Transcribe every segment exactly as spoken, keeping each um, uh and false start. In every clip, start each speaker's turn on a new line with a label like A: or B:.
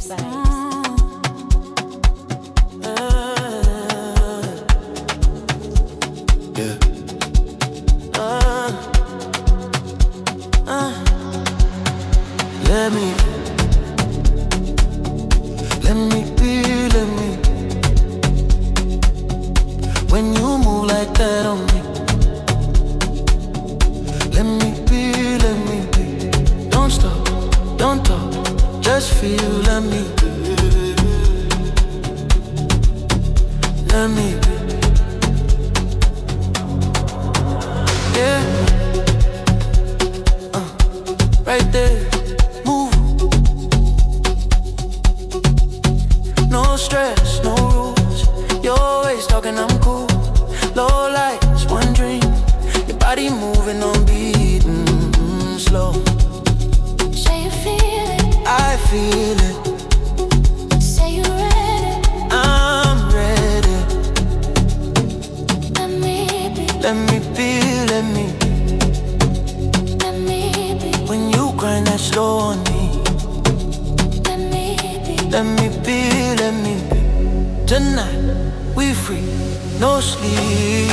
A: Let me, let me be, let me. When you move like that on me, let me be, let me be. Don't stop, don't talk, just feel, let me be. Let me be. Yeah, uh, right there. No stress, no rules. You're always talking, I'm cool. Low lights, one dream. Your body moving on beat, mm-hmm, slow.
B: Say you feel it,
A: I feel it.
B: say you're ready,
A: I'm ready.
B: let me be,
A: Let me be, let me be.
B: let me be,
A: When you grind that slow on me,
B: let me be,
A: let me be, let me be. Tonight, we free, no sleep.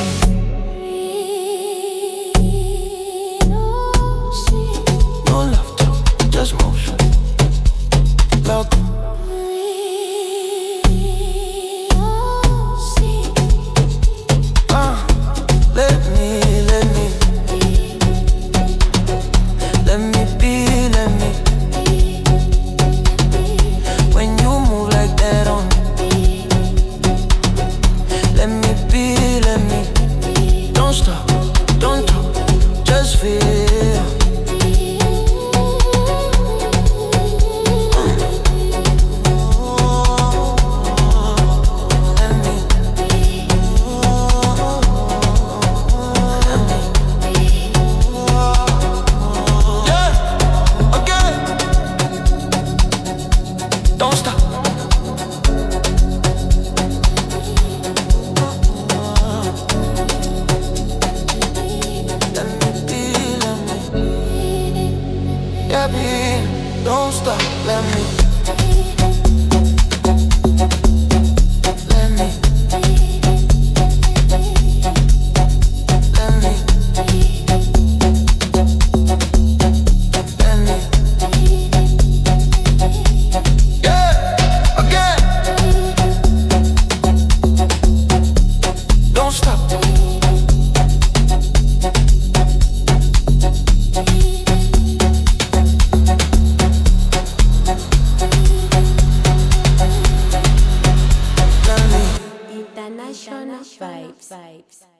A: No love talk, just motion. Loud. Uh, let me, let me, let me be, let me. When you move like that on me, let me be, let me. Don't stop, don't talk, just feel. Don't stop. Let me be, let me. Yeah, be. Don't stop. Let me. Let me. Let me. Let me. Don't stop.
B: International vibes.